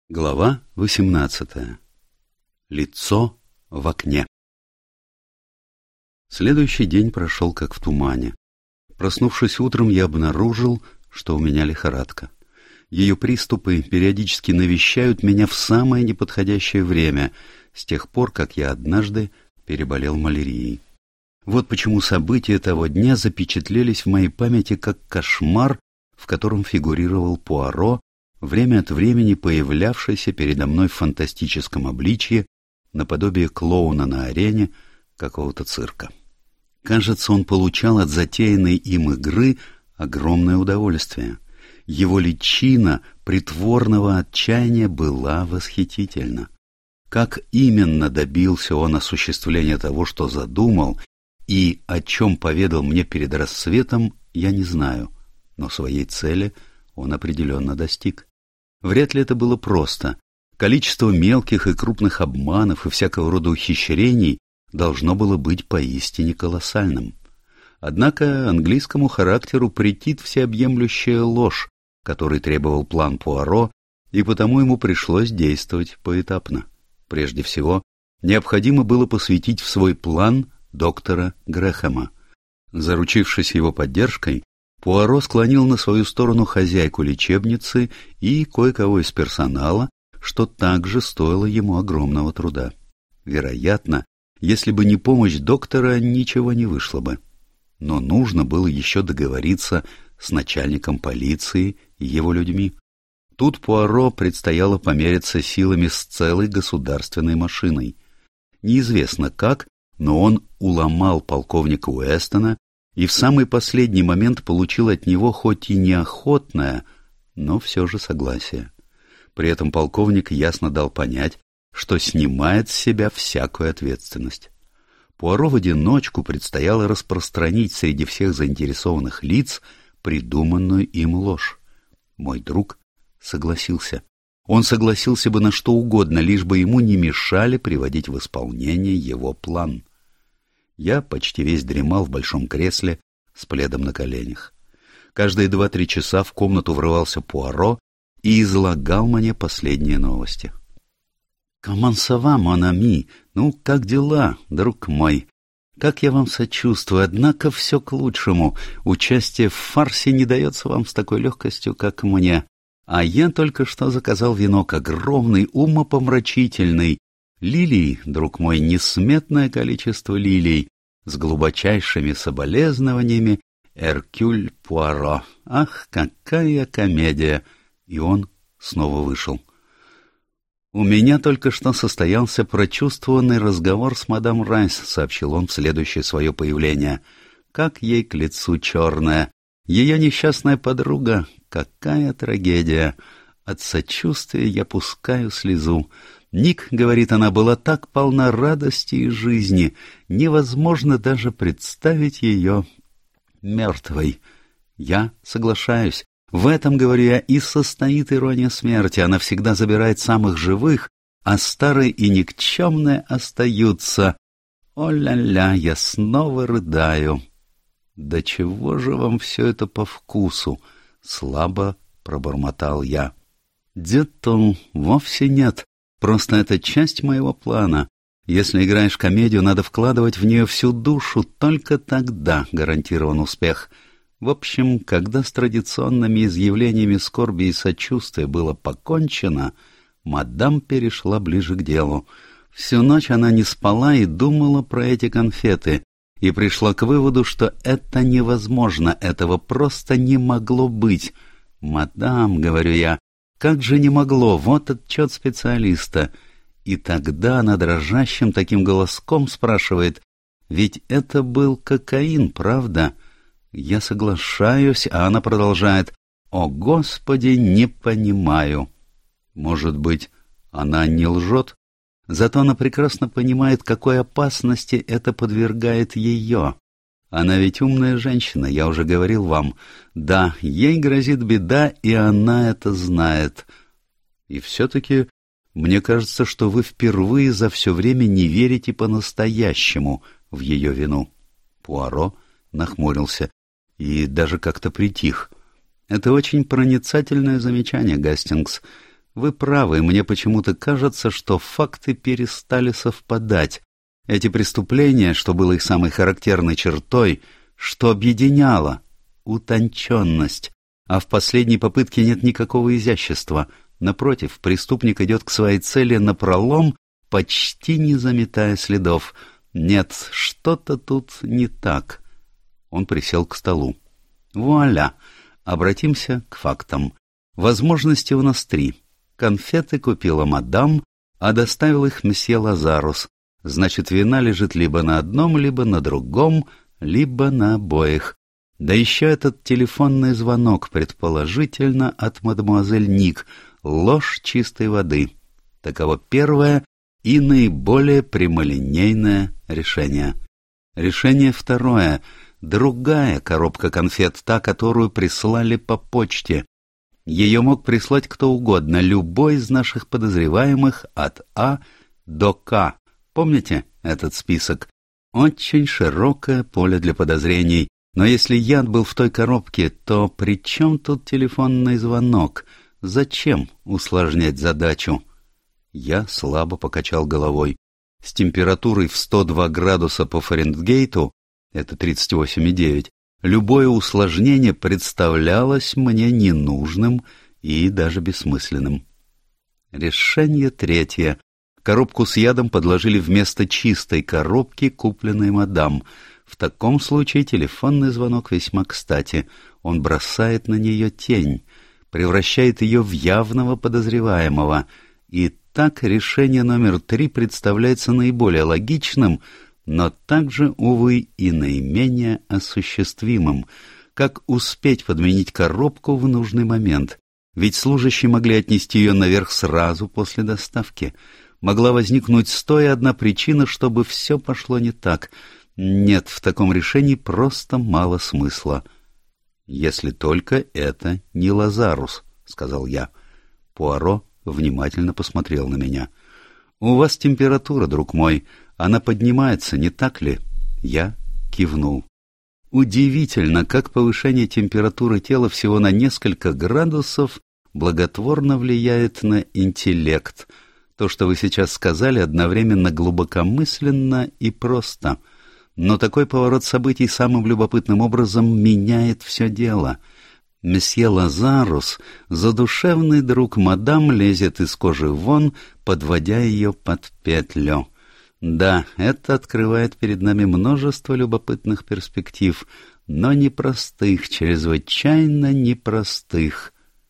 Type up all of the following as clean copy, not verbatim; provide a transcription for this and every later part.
Глава 18. Лицо в окне. Следующий день прошел как в тумане. Проснувшись утром, я обнаружил, что у меня лихорадка. Ее приступы периодически навещают меня в самое неподходящее время, с тех пор, как я однажды переболел малярией. Вот почему события того дня запечатлелись в моей памяти как кошмар, в котором фигурировал Пуаро, время от времени появлявшийся передо мной в фантастическом обличье, наподобие клоуна на арене какого-то цирка. Кажется, он получал от затеянной им игры огромное удовольствие. Его личина притворного отчаяния была восхитительна. Как именно добился он осуществления того, что задумал, и о чем поведал мне перед рассветом, я не знаю, но своей цели он определенно достиг. Вряд ли это было просто. Количество мелких и крупных обманов и всякого рода ухищрений должно было быть поистине колоссальным. Однако английскому характеру претит всеобъемлющая ложь, которой требовал план Пуаро, и потому ему пришлось действовать поэтапно. Прежде всего, необходимо было посвятить в свой план доктора Грэхэма. Заручившись его поддержкой, Пуаро склонил на свою сторону хозяйку лечебницы и кое-кого из персонала, что также стоило ему огромного труда. Вероятно, если бы не помощь доктора, ничего не вышло бы. Но нужно было еще договориться с начальником полиции и его людьми. Тут Пуаро предстояло помериться силами с целой государственной машиной. Неизвестно как, но он уломал полковника Уэстона и в самый последний момент получил от него хоть и неохотное, но все же согласие. При этом полковник ясно дал понять, что снимает с себя всякую ответственность. Пуаро в одиночку предстояло распространить среди всех заинтересованных лиц придуманную им ложь. Мой друг согласился. Он согласился бы на что угодно, лишь бы ему не мешали приводить в исполнение его план. Я почти весь дремал в большом кресле с пледом на коленях. Каждые 2-3 часа в комнату врывался Пуаро и излагал мне последние новости. «Comment ça va, mon ami? Ну, как дела, друг мой? Как я вам сочувствую, однако все к лучшему. Участие в фарсе не дается вам с такой легкостью, как мне. А я только что заказал венок огромный, умопомрачительный. Лилий, друг мой, несметное количество лилий, с глубочайшими соболезнованиями, Эркюль Пуаро. Ах, какая комедия!» И он снова вышел. «У меня только что состоялся прочувствованный разговор с мадам Райс», — сообщил он в следующее свое появление. «Как ей к лицу черная! Ее несчастная подруга! Какая трагедия! От сочувствия я пускаю слезу. Ник, — говорит она, — была так полна радости и жизни, невозможно даже представить ее мертвой. Я соглашаюсь. В этом, говорю я, и состоит ирония смерти. Она всегда забирает самых живых, а старые и никчемные остаются. О-ля-ля, я снова рыдаю. Да чего же вам все это по вкусу? Слабо пробормотал я. Дето, вовсе нет. Просто это часть моего плана. Если играешь комедию, надо вкладывать в нее всю душу, только тогда гарантирован успех. В общем, когда с традиционными изъявлениями скорби и сочувствия было покончено, мадам перешла ближе к делу. Всю ночь она не спала и думала про эти конфеты, и пришла к выводу, что это невозможно, этого просто не могло быть. «Мадам, — говорю я, — как же не могло, вот отчет специалиста». И тогда она дрожащим таким голоском спрашивает: «Ведь это был кокаин, правда?» Я соглашаюсь, а она продолжает: «О, Господи, не понимаю». Может быть, она не лжет? Зато она прекрасно понимает, какой опасности это подвергает ее. Она ведь умная женщина, я уже говорил вам. Да, ей грозит беда, и она это знает. И все-таки мне кажется, что вы впервые за все время не верите по-настоящему в ее вину. Пуаро нахмурился и даже как-то притих. Это очень проницательное замечание, Гастингс. Вы правы, мне почему-то кажется, что факты перестали совпадать. Эти преступления, что было их самой характерной чертой, что объединяло — утонченность, а в последней попытке нет никакого изящества. Напротив, преступник идет к своей цели напролом, почти не заметая следов. Нет, что-то тут не так. Он присел к столу. Вуаля! Обратимся к фактам. Возможности у нас 3. Конфеты купила мадам, а доставил их месье Лазарус. Значит, вина лежит либо на одном, либо на другом, либо на обоих. Да еще этот телефонный звонок, предположительно, от мадемуазель Ник. Ложь чистой воды. Таково первое и наиболее прямолинейное решение. Решение второе. Другая коробка конфет, та, которую прислали по почте. Ее мог прислать кто угодно, любой из наших подозреваемых от А до К. Помните этот список? Очень широкое поле для подозрений. Но если яд был в той коробке, то при чем тут телефонный звонок? Зачем усложнять задачу? Я слабо покачал головой. С температурой в 102 градуса по Фаренгейту, это 38,9, любое усложнение представлялось мне ненужным и даже бессмысленным. Решение третье. Коробку с ядом подложили вместо чистой коробки, купленной мадам. В таком случае телефонный звонок весьма кстати. Он бросает на нее тень, превращает ее в явного подозреваемого. И так решение номер 3 представляется наиболее логичным, но также, увы, и наименее осуществимым. Как успеть подменить коробку в нужный момент? Ведь служащие могли отнести ее наверх сразу после доставки. Могла возникнуть 101 причина, чтобы все пошло не так. Нет, в таком решении просто мало смысла. «Если только это не Лазарус», — сказал я. Пуаро внимательно посмотрел на меня. «У вас температура, друг мой. Она поднимается, не так ли?» Я кивнул. Удивительно, как повышение температуры тела всего на несколько градусов благотворно влияет на интеллект. То, что вы сейчас сказали, одновременно глубокомысленно и просто. Но такой поворот событий самым любопытным образом меняет все дело. Месье Лазарус, задушевный друг мадам, лезет из кожи вон, подводя ее под петлю. Да, это открывает перед нами множество любопытных перспектив, но непростых, чрезвычайно непростых.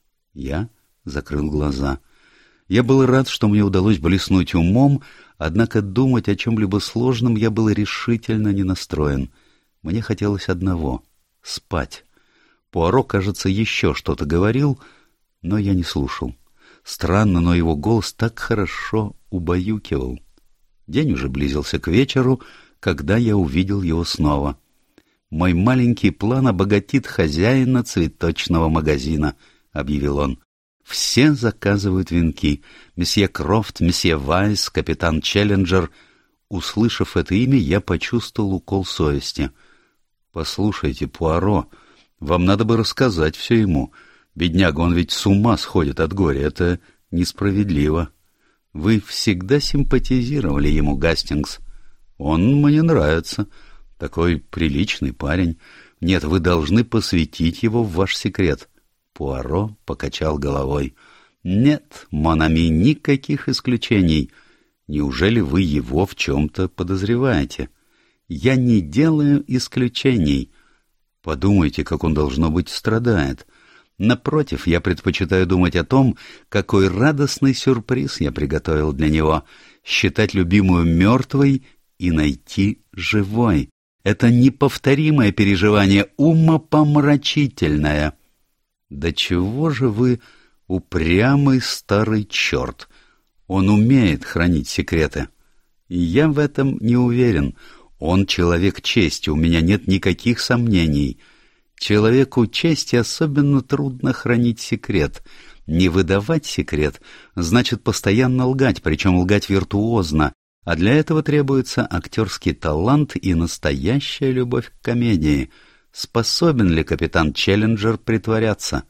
Я закрыл глаза. Я был рад, что мне удалось блеснуть умом, однако думать о чем-либо сложном я был решительно не настроен. Мне хотелось одного — спать. Пуаро, кажется, еще что-то говорил, но я не слушал. Странно, но его голос так хорошо убаюкивал. День уже близился к вечеру, когда я увидел его снова. «Мой маленький план обогатит хозяина цветочного магазина», — объявил он. «Все заказывают венки. Месье Крофт, месье Вайс, капитан Челленджер». Услышав это имя, я почувствовал укол совести. «Послушайте, Пуаро, вам надо бы рассказать все ему. Бедняга, он ведь с ума сходит от горя. Это несправедливо». «Вы всегда симпатизировали ему, Гастингс». «Он мне нравится. Такой приличный парень. Нет, вы должны посвятить его в ваш секрет». Пуаро покачал головой. «Нет, мон ами, никаких исключений. Неужели вы его в чем-то подозреваете? Я не делаю исключений. Подумайте, как он, должно быть, страдает. Напротив, я предпочитаю думать о том, какой радостный сюрприз я приготовил для него. Считать любимую мертвой и найти живой. Это неповторимое переживание, умопомрачительное». «Да чего же вы упрямый старый черт? Он умеет хранить секреты». «Я в этом не уверен. Он человек чести, у меня нет никаких сомнений. Человеку чести особенно трудно хранить секрет. Не выдавать секрет значит постоянно лгать, причем лгать виртуозно, а для этого требуется актерский талант и настоящая любовь к комедии. Способен ли капитан Челленджер притворяться?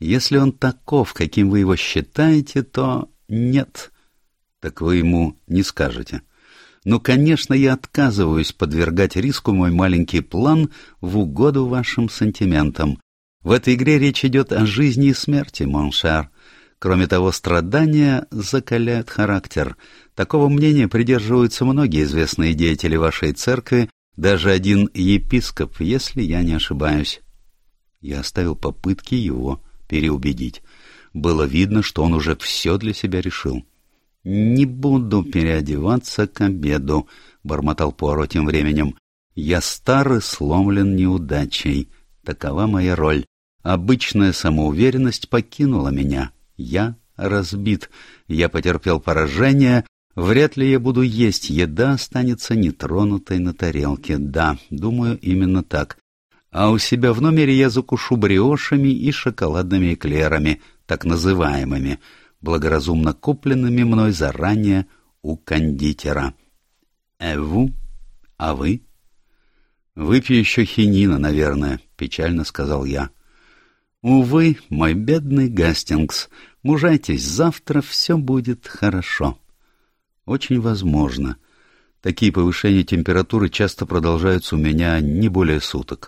Если он таков, каким вы его считаете, то нет. Так вы ему не скажете. Ну, конечно, я отказываюсь подвергать риску мой маленький план в угоду вашим сантиментам. В этой игре речь идет о жизни и смерти, моншер. Кроме того, страдания закаляют характер. Такого мнения придерживаются многие известные деятели вашей церкви, даже один епископ, если я не ошибаюсь. Я оставил попытки его переубедить. Было видно, что он уже все для себя решил. «Не буду переодеваться к обеду», — бормотал Пуаро тем временем. «Я стар и сломлен неудачей. Такова моя роль. Обычная самоуверенность покинула меня. Я разбит. Я потерпел поражение. Вряд ли я буду есть. Еда останется нетронутой на тарелке. Да, думаю, именно так. А у себя в номере я закушу бриошами и шоколадными эклерами, так называемыми, благоразумно купленными мной заранее у кондитера. Эву? А вы? Выпью еще хинина, наверное, печально сказал я. Увы, мой бедный Гастингс, мужайтесь, завтра все будет хорошо. Очень возможно. Такие повышения температуры часто продолжаются у меня не более суток.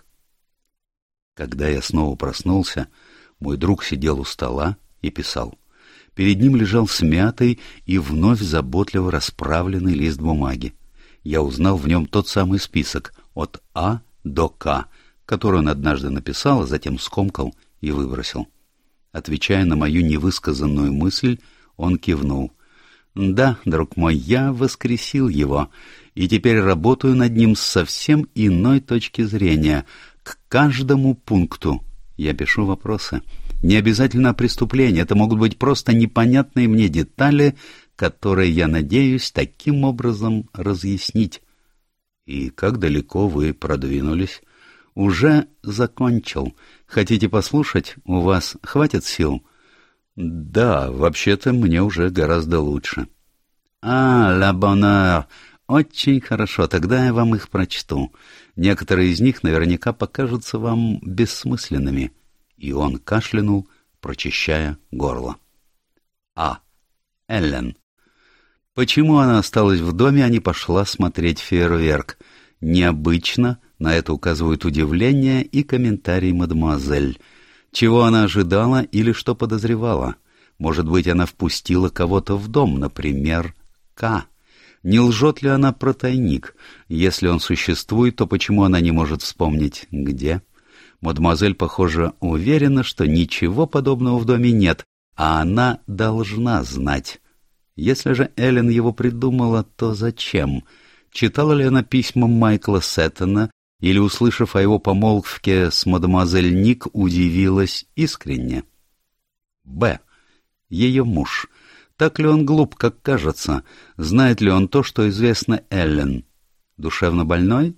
Когда я снова проснулся, мой друг сидел у стола и писал. Перед ним лежал смятый и вновь заботливо расправленный лист бумаги. Я узнал в нем тот самый список от А до К, который он однажды написал, а затем скомкал и выбросил. Отвечая на мою невысказанную мысль, он кивнул. «Да, друг мой, я воскресил его, и теперь работаю над ним с совсем иной точки зрения. К каждому пункту я пишу вопросы. Не обязательно преступления, это могут быть просто непонятные мне детали, которые я надеюсь таким образом разъяснить». «И как далеко вы продвинулись?» «Уже закончил. Хотите послушать? У вас хватит сил?» «Да, вообще-то мне уже гораздо лучше». «Ла боннeur! Очень хорошо, тогда я вам их прочту. Некоторые из них наверняка покажутся вам бессмысленными». И он кашлянул, прочищая горло. А. Эллен. Почему она осталась в доме, а не пошла смотреть фейерверк? Необычно, на это указывают удивление и комментарий мадемуазель. Чего она ожидала или что подозревала? Может быть, она впустила кого-то в дом, например, К. Не лжет ли она про тайник? Если он существует, то почему она не может вспомнить, где? Мадемуазель, похоже, уверена, что ничего подобного в доме нет, а она должна знать. Если же Эллен его придумала, то зачем? Читала ли она письма Майкла Сеттона, или, услышав о его помолвке с мадемуазель Ник, удивилась искренне? Б. Ее муж. Так ли он глуп, как кажется? Знает ли он то, что известно Эллен? Душевно больной?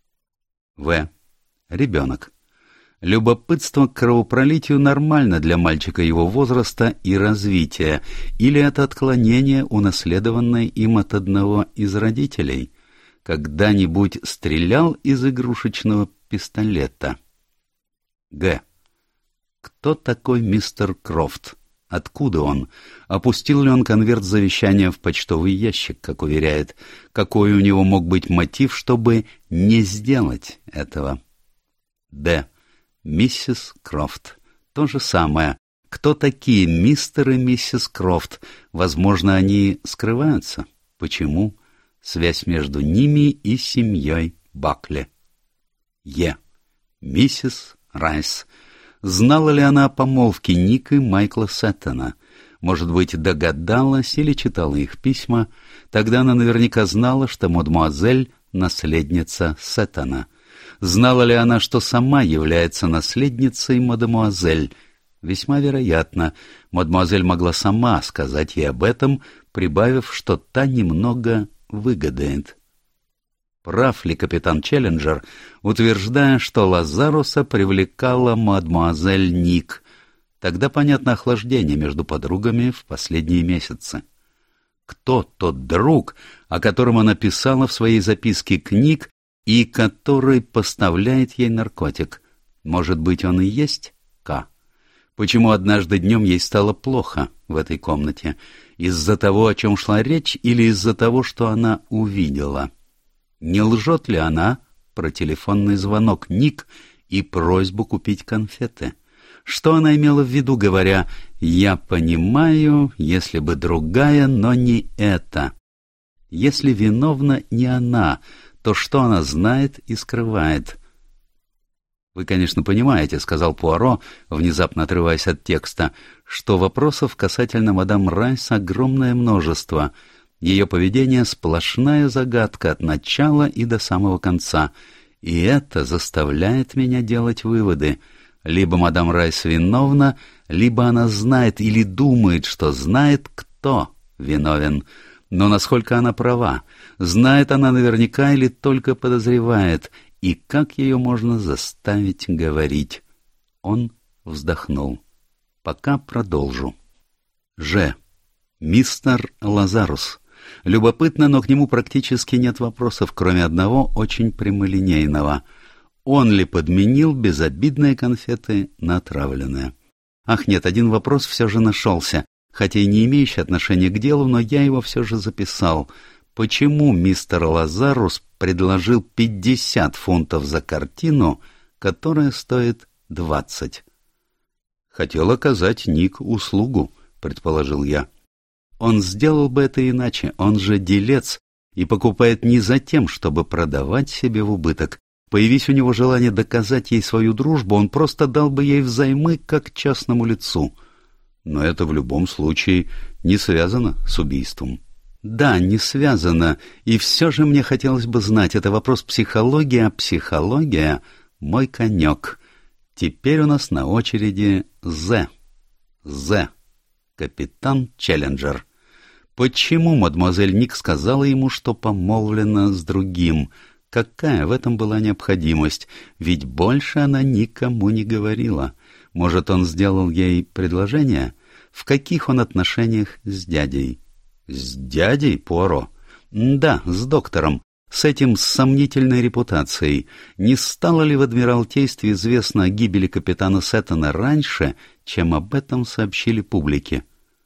В. Ребенок. Любопытство к кровопролитию нормально для мальчика его возраста и развития, или это отклонение, унаследованное им от одного из родителей? Когда-нибудь стрелял из игрушечного пистолета? Г. Кто такой мистер Крофт? Откуда он? Опустил ли он конверт завещания в почтовый ящик, как уверяет? Какой у него мог быть мотив, чтобы не сделать этого? Д. Миссис Крофт. То же самое. Кто такие мистер и миссис Крофт? Возможно, они скрываются. Почему? Связь между ними и семьей Бакли. Е. Миссис Райс. Знала ли она о помолвке Ника и Майкла Сеттона? Может быть, догадалась или читала их письма? Тогда она наверняка знала, что мадемуазель — наследница Сеттона. Знала ли она, что сама является наследницей мадемуазель? Весьма вероятно. Мадемуазель могла сама сказать ей об этом, прибавив, что та немного выгодает. Прав ли капитан Челленджер, утверждая, что Лазаруса привлекала мадемуазель Ник? Тогда понятно охлаждение между подругами в последние месяцы. Кто тот друг, о котором она писала в своей записке к Ник и который поставляет ей наркотик? Может быть, он и есть К? Почему однажды днем ей стало плохо в этой комнате? Из-за того, о чем шла речь, или из-за того, что она увидела? Не лжет ли она про телефонный звонок Ник и просьбу купить конфеты? Что она имела в виду, говоря «я понимаю, если бы другая, но не это»? Если виновна не она, то что она знает и скрывает? «Вы, конечно, понимаете, — сказал Пуаро, внезапно отрываясь от текста, — что вопросов касательно мадам Райс огромное множество. Ее поведение — сплошная загадка от начала и до самого конца. И это заставляет меня делать выводы. Либо мадам Райс виновна, либо она знает или думает, что знает, кто виновен. Но насколько она права? Знает она наверняка или только подозревает? И как ее можно заставить говорить?» Он вздохнул. «Пока продолжу. Ж. Мистер Лазарус. Любопытно, но к нему практически нет вопросов, кроме одного очень прямолинейного. Он ли подменил безобидные конфеты на отравленные? Ах нет, один вопрос все же нашелся, хотя и не имеющий отношения к делу, но я его все же записал. Почему мистер Лазарус предложил 50 фунтов за картину, которая стоит 20? «Хотел оказать Ник услугу», — предположил я. «Он сделал бы это иначе, он же делец и покупает не за тем, чтобы продавать себе в убыток. Появись у него желание доказать ей свою дружбу, он просто дал бы ей взаймы как частному лицу. Но это в любом случае не связано с убийством». «Да, не связано, и все же мне хотелось бы знать, это вопрос психологии, а психология — мой конек. Теперь у нас на очереди З. Капитан Челленджер. Почему мадемуазель Ник сказала ему, что помолвлена с другим? Какая в этом была необходимость? Ведь больше она никому не говорила. Может, он сделал ей предложение? В каких он отношениях с дядей?» «С дядей, Пуаро?» «Да, с доктором, с этим с сомнительной репутацией. Не стало ли в Адмиралтействе известно о гибели капитана Сеттона раньше, чем об этом сообщили публике?»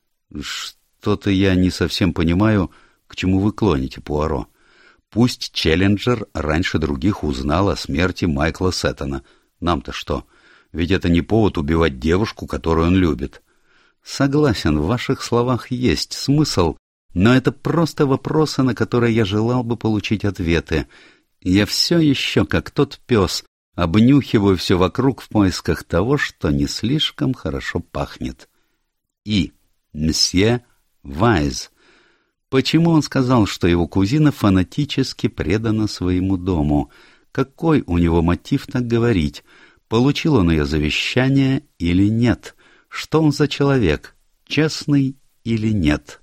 «Что-то я не совсем понимаю, к чему вы клоните, Пуаро. Пусть Челленджер раньше других узнал о смерти Майкла Сеттона. Нам-то что? Ведь это не повод убивать девушку, которую он любит». «Согласен, в ваших словах есть смысл». Но это просто вопросы, на которые я желал бы получить ответы. Я все еще, как тот пес, обнюхиваю все вокруг в поисках того, что не слишком хорошо пахнет. И. Мсье Вайз. Почему он сказал, что его кузина фанатически предана своему дому? Какой у него мотив так говорить? Получил он ее завещание или нет? Что он за человек? Честный или нет?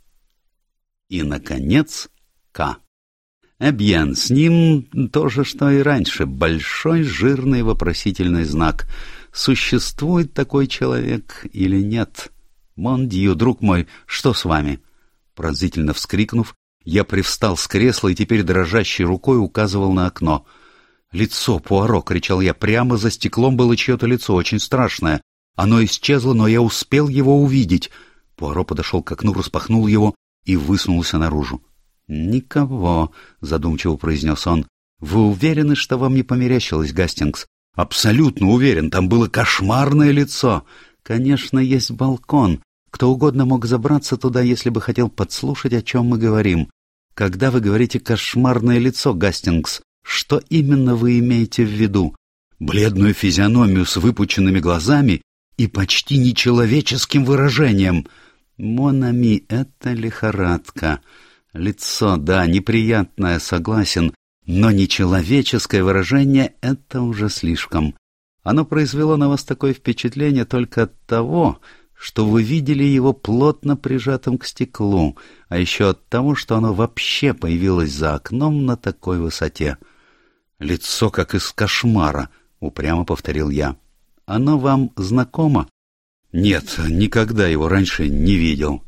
И, наконец, К. Эбьен, с ним то же, что и раньше, большой жирный вопросительный знак. Существует такой человек или нет? Мон Дью, друг мой, что с вами? Пронзительно вскрикнув, я привстал с кресла и теперь дрожащей рукой указывал на окно. «Лицо, Пуаро!» — кричал я. «Прямо за стеклом было чье-то лицо, очень страшное. Оно исчезло, но я успел его увидеть». Пуаро подошел к окну, распахнул его и высунулся наружу. «Никого», — задумчиво произнес он. «Вы уверены, что вам не померещилось, Гастингс?» «Абсолютно уверен, там было кошмарное лицо». «Конечно, есть балкон. Кто угодно мог забраться туда, если бы хотел подслушать, о чем мы говорим. Когда вы говорите «кошмарное лицо», Гастингс, что именно вы имеете в виду?» «Бледную физиономию с выпученными глазами и почти нечеловеческим выражением». «Мон ами, это лихорадка. Лицо, да, неприятное, согласен, но нечеловеческое выражение — это уже слишком. Оно произвело на вас такое впечатление только от того, что вы видели его плотно прижатым к стеклу, а еще от того, что оно вообще появилось за окном на такой высоте». «Лицо, как из кошмара», — упрямо повторил я. «Оно вам знакомо?» «Нет, никогда его раньше не видел».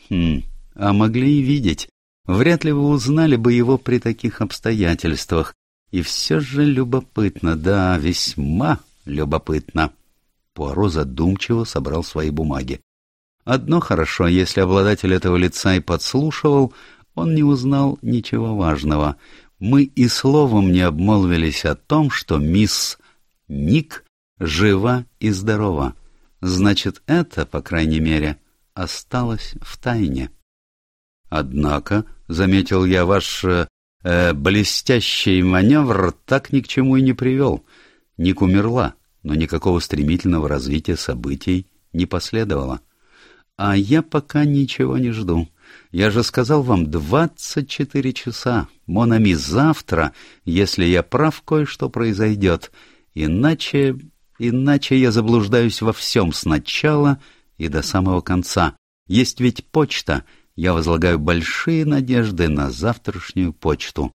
А могли и видеть. Вряд ли вы узнали бы его при таких обстоятельствах. И все же любопытно, да, весьма любопытно». Пуаро задумчиво собрал свои бумаги. Одно хорошо, если обладатель этого лица и подслушивал, он не узнал ничего важного. Мы и словом не обмолвились о том, что мисс Ник жива и здорова. Значит, это, по крайней мере, осталось в тайне. Однако, — заметил я, — ваш блестящий маневр так ни к чему и не привел. Ник умерла, но никакого стремительного развития событий не последовало. А я пока ничего не жду. Я же сказал вам 24 часа. Мон ами, завтра, если я прав, кое-что произойдет. Иначе я заблуждаюсь во всем сначала и до самого конца. Есть ведь почта. Я возлагаю большие надежды на завтрашнюю почту.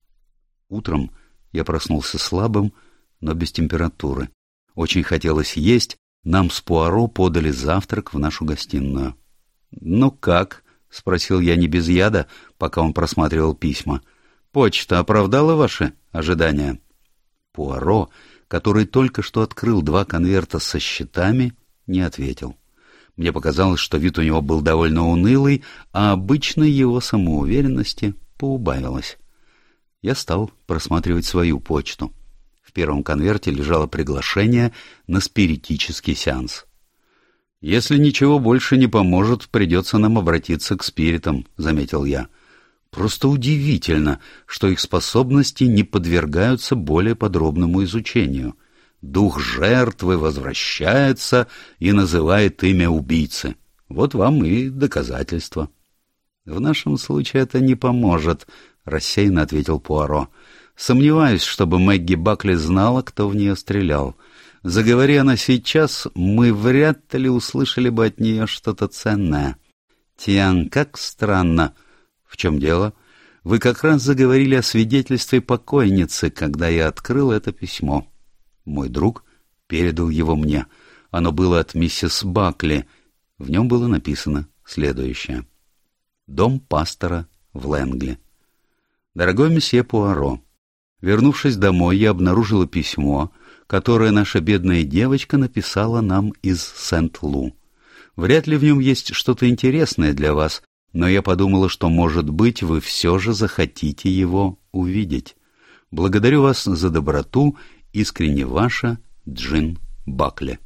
Утром я проснулся слабым, но без температуры. Очень хотелось есть. Нам с Пуаро подали завтрак в нашу гостиную. «Ну как?» — спросил я не без яда, пока он просматривал письма. «Почта оправдала ваши ожидания?» Пуаро, который только что открыл 2 конверта со счетами, не ответил. Мне показалось, что вид у него был довольно унылый, а обычной его самоуверенности поубавилось. Я стал просматривать свою почту. В первом конверте лежало приглашение на спиритический сеанс. «Если ничего больше не поможет, придется нам обратиться к спиритам», — заметил я. «Просто удивительно, что их способности не подвергаются более подробному изучению. Дух жертвы возвращается и называет имя убийцы. Вот вам и доказательство». «В нашем случае это не поможет», — рассеянно ответил Пуаро. «Сомневаюсь, чтобы Мэгги Бакли знала, кто в нее стрелял. Заговори она сейчас, мы вряд ли услышали бы от нее что-то ценное». «Тиан, как странно». «В чем дело? Вы как раз заговорили о свидетельстве покойницы, когда я открыл это письмо». Мой друг передал его мне. Оно было от миссис Бакли. В нем было написано следующее. «Дом пастора в Лэнгли. Дорогой месье Пуаро, вернувшись домой, я обнаружила письмо, которое наша бедная девочка написала нам из Сент-Лу. Вряд ли в нем есть что-то интересное для вас, но я подумала, что, может быть, вы все же захотите его увидеть. Благодарю вас за доброту, искренне ваша Джин Бакли».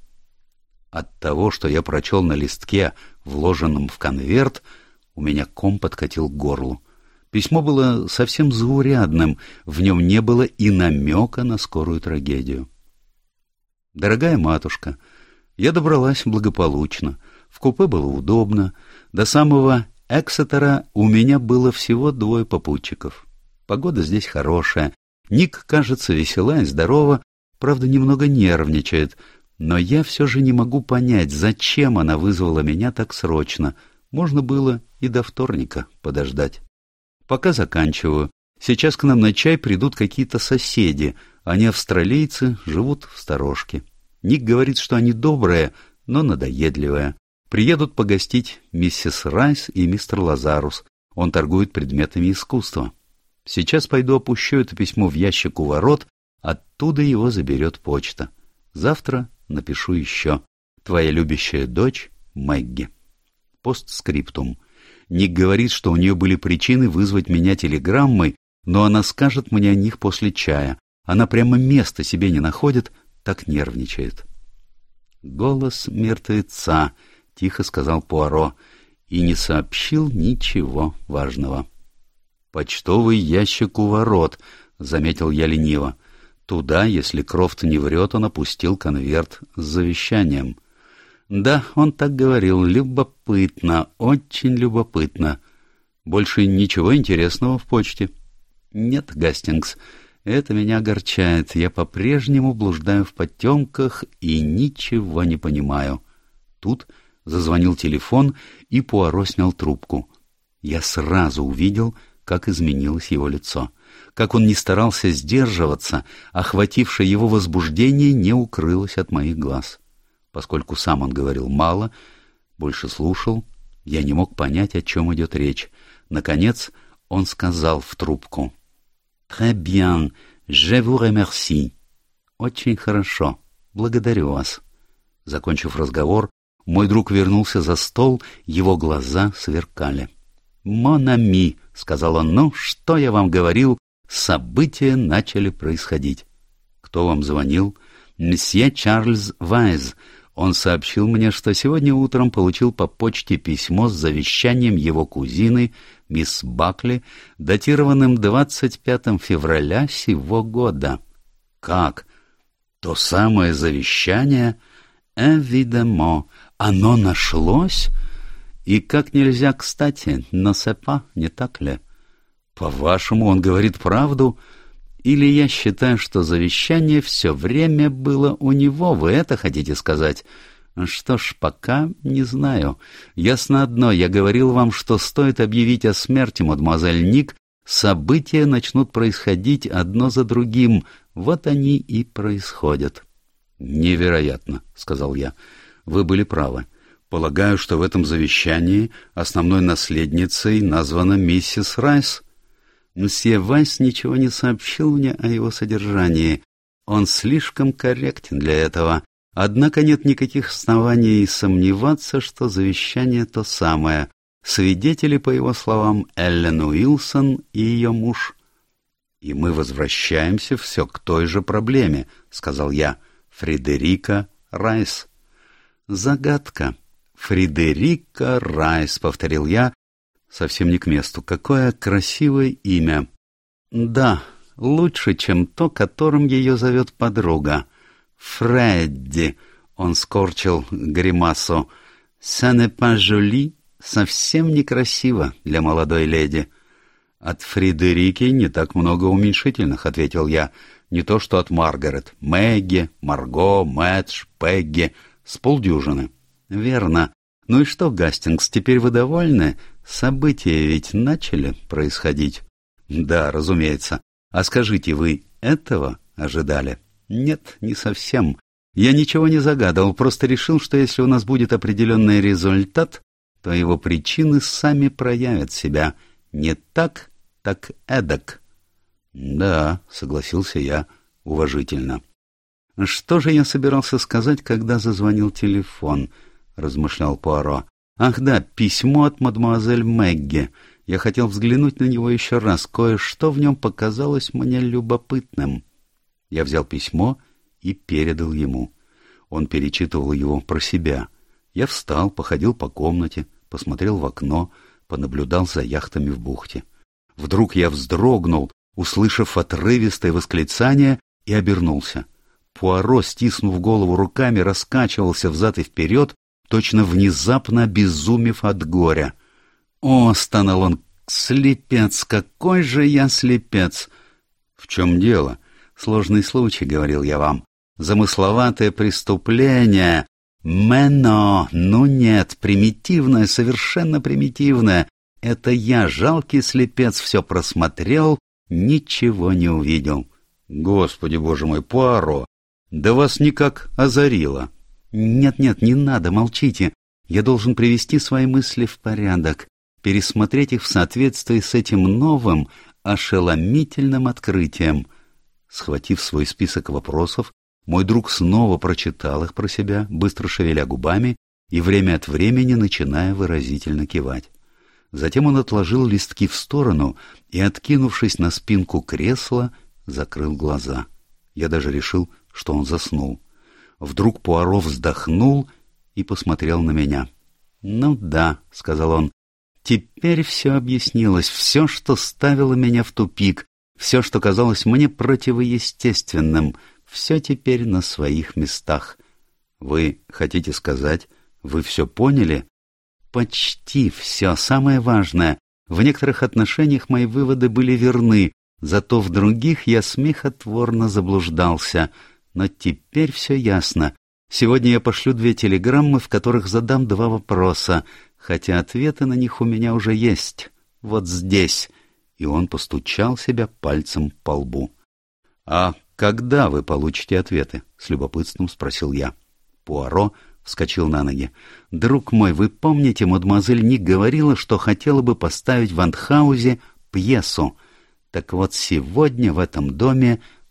От того, что я прочел на листке, вложенном в конверт, у меня ком подкатил к горлу. Письмо было совсем заурядным, в нем не было и намека на скорую трагедию. «Дорогая матушка, я добралась благополучно, в купе было удобно, до самого Эксетера у меня было всего 2 попутчиков. Погода здесь хорошая, Ник, кажется, весела и здорова, правда, немного нервничает, но я все же не могу понять, зачем она вызвала меня так срочно, можно было и до вторника подождать. Пока заканчиваю. Сейчас к нам на чай придут какие-то соседи. Они австралийцы, живут в сторожке. Ник говорит, что они добрые, но надоедливые. Приедут погостить миссис Райс и мистер Лазарус. Он торгует предметами искусства. Сейчас пойду опущу это письмо в ящик у ворот, оттуда его заберет почта. Завтра напишу еще. Твоя любящая дочь Мэгги. Постскриптум. Ник говорит, что у нее были причины вызвать меня телеграммой, но она скажет мне о них после чая. Она прямо места себе не находит, так нервничает. «Голос мертвеца», — тихо сказал Пуаро, и не сообщил ничего важного. «Почтовый ящик у ворот», — заметил я лениво. Туда, если Крофт не врет, он опустил конверт с завещанием. «Да, он так говорил. Любопытно, очень любопытно. Больше ничего интересного в почте?» «Нет, Гастингс, это меня огорчает. Я по-прежнему блуждаю в потемках и ничего не понимаю». Тут зазвонил телефон, и Пуаро снял трубку. Я сразу увидел, как изменилось его лицо. Как он не старался сдерживаться, охватившее его возбуждение не укрылось от моих глаз. Поскольку сам он говорил мало, больше слушал, я не мог понять, о чем идет речь. Наконец он сказал в трубку: «Très bien, je vous remercie». «Очень хорошо, благодарю вас». Закончив разговор, мой друг вернулся за стол, его глаза сверкали. «Мон ами», — сказал он, — «ну, что я вам говорил, события начали происходить». «Кто вам звонил?» «Месье Чарльз Вайз. Он сообщил мне, что сегодня утром получил по почте письмо с завещанием его кузины, мисс Бакли, датированным 25 февраля сего года». «Как? То самое завещание?» «Эвидемо. Оно нашлось?» «И как нельзя кстати, но сепа, не так ли?» «По-вашему, он говорит правду? Или я считаю, что завещание все время было у него, вы это хотите сказать?» «Что ж, пока не знаю. Ясно одно, я говорил вам, что стоит объявить о смерти мадемуазель Ник, события начнут происходить одно за другим, вот они и происходят». «Невероятно», — сказал я. «Вы были правы. Полагаю, что в этом завещании основной наследницей названа миссис Райс». «Мсье Вайс ничего не сообщил мне о его содержании. Он слишком корректен для этого. Однако нет никаких оснований сомневаться, что завещание то самое. Свидетели, по его словам, Эллен Уилсон и ее муж». «И мы возвращаемся все к той же проблеме», — сказал я. «Фредерика Райс». «Загадка. Фредерика Райс», — повторил я, совсем не к месту. «Какое красивое имя». «Да, лучше, чем то, которым ее зовет подруга. Фредди», — он скорчил гримасу. «Ça n'est pas joli, совсем некрасиво для молодой леди». «От Фредерики не так много уменьшительных», — ответил я. «Не то что от Маргарет. Мэгги, Марго, Мэтч, Пегги. С полдюжины». «Верно. Ну и что, Гастингс, теперь вы довольны? События ведь начали происходить». «Да, разумеется. А скажите, вы этого ожидали?» «Нет, не совсем. Я ничего не загадывал, просто решил, что если у нас будет определенный результат, то его причины сами проявят себя. Не так, так эдак». «Да», — согласился я уважительно. «Что же я собирался сказать, когда зазвонил телефон?» — размышлял Пуаро. «Ах да, письмо от мадемуазель Мэгги. Я хотел взглянуть на него еще раз. Кое-что в нем показалось мне любопытным». Я взял письмо и передал ему. Он перечитывал его про себя. Я встал, походил по комнате, посмотрел в окно, понаблюдал за яхтами в бухте. Вдруг я вздрогнул, услышав отрывистое восклицание, и обернулся. Пуаро, стиснув голову руками, раскачивался взад и вперед, точно внезапно обезумев от горя. «О!» — стонал он. «Слепец! Какой же я слепец!» «В чем дело?» «Сложный случай, — говорил я вам. Замысловатое преступление. Мено! Ну нет, примитивное, совершенно примитивное. Это я, жалкий слепец, все просмотрел, ничего не увидел». «Господи, боже мой, Пуаро! Да вас никак озарило!» «Нет-нет, не надо, молчите. Я должен привести свои мысли в порядок, пересмотреть их в соответствии с этим новым, ошеломительным открытием». Схватив свой список вопросов, мой друг снова прочитал их про себя, быстро шевеля губами и время от времени начиная выразительно кивать. Затем он отложил листки в сторону и, откинувшись на спинку кресла, закрыл глаза. Я даже решил, что он заснул. Вдруг Пуаро вздохнул и посмотрел на меня. «Ну да», — сказал он, — «теперь все объяснилось, все, что ставило меня в тупик, все, что казалось мне противоестественным, все теперь на своих местах». «Вы хотите сказать, вы все поняли?» «Почти все, самое важное. В некоторых отношениях мои выводы были верны, зато в других я смехотворно заблуждался. Но теперь все ясно. Сегодня я пошлю 2 телеграммы, в которых задам 2 вопроса, хотя ответы на них у меня уже есть. Вот здесь». И он постучал себя пальцем по лбу. «А когда вы получите ответы?» — с любопытством спросил я. Пуаро вскочил на ноги. «Друг мой, вы помните, мадемуазель Ник говорила, что хотела бы поставить в Андхаузе пьесу? Так вот, сегодня в этом доме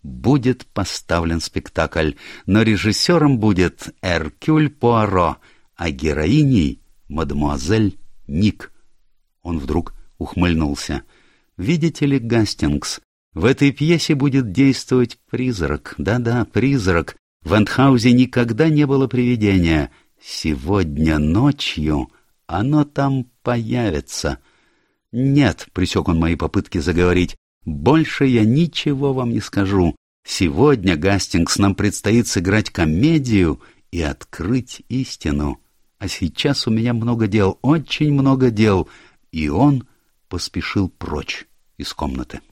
будет поставлен спектакль, но режиссером будет Эркюль Пуаро, а героиней — мадемуазель Ник. Он вдруг ухмыльнулся. «Видите ли, Гастингс, в этой пьесе будет действовать призрак. Да-да, призрак. В Эндхаузе никогда не было привидения. Сегодня ночью оно там появится». «Нет», — пресек он мои попытки заговорить, — «больше я ничего вам не скажу. Сегодня, Гастингс, нам предстоит сыграть комедию и открыть истину. А сейчас у меня много дел, очень много дел». И он поспешил прочь из комнаты.